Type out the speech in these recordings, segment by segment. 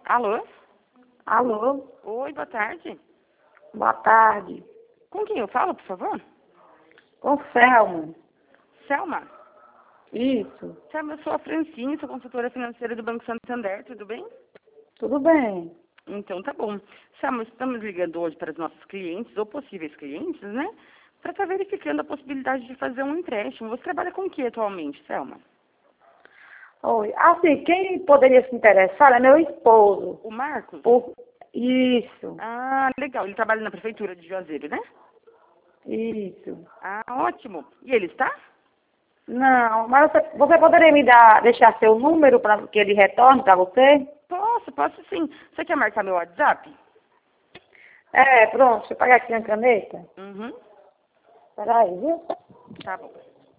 Alô? Alô, Oi, boa tarde. boa tarde. Com quem eu falo, por favor? Com Selma. Selma? Isso, Selma, eu sou a Francine, sou consultora financeira do Banco Santander, tudo bem? tudo bem. Então tá bom. Selma, estamos ligando hoje para os nossos clientes, ou possíveis clientes, né? Para estar verificando a possibilidade de fazer um empréstimo. Você trabalha com o que atualmente, Selma? Oi, assim, quem poderia se interessar é meu esposo. O Marcos? Isso, Ah, legal. Ele trabalha na prefeitura de Juazeiro, né? isso. Ah, ótimo. E ele está? Não, mas você poderia deixar seu número para que ele retorne para você? Posso sim. Você quer marcar meu WhatsApp? É, pronto, deixa eu pegar aqui a caneta. Uhum. Peraí, viu? Tá bom.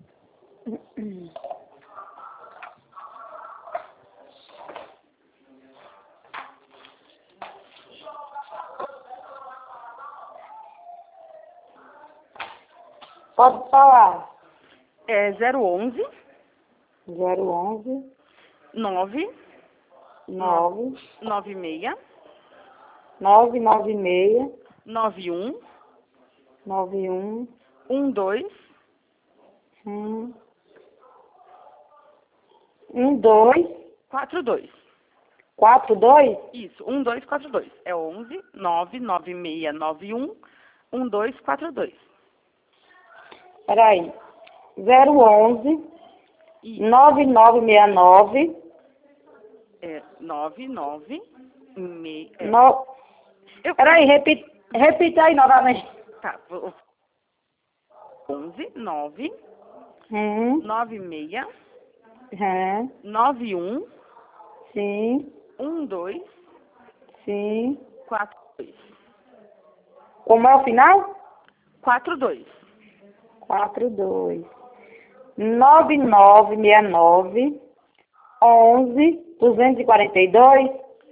Pode falar. É 011 011 9 9 96 996 91 91 12 12 42. 42. Isso, 1242. É 11 996 91 1242. Peraí. 011 Isso, 9969 é 99 no... eu, Peraí, repita aí novamente. tá, 11 9 Hum, 96 é, 91 sim, 12 sim. 42. Como é o final? 42. 42 9969 11 242.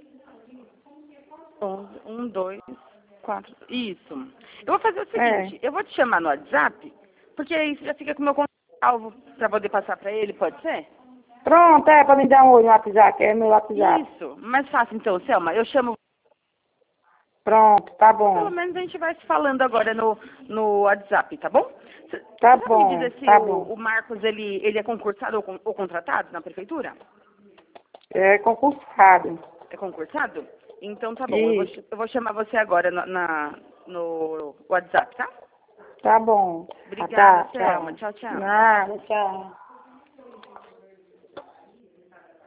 11 12 4. Isso. Eu vou fazer o É. seguinte, eu vou te chamar no WhatsApp, porque aí você já fica com o meu contato salvo para poder passar para ele, pode ser? Pronto, para me dar um oi no WhatsApp, é meu WhatsApp. Isso. Mais fácil então, Selma. Eu chamo. Pronto, tá Pelo bom. menos a gente vai se falando agora no WhatsApp, tá bom? Você Tá sabe me bom, dizer se tá bom. o Marcos ele é concursado ou contratado na prefeitura? É concursado. É concursado? Então tá bom. Isso, Eu vou chamar você agora no WhatsApp, tá? tá bom. Obrigada, Tá, Selma. tchau. Tchau, tchau. Nada, tchau.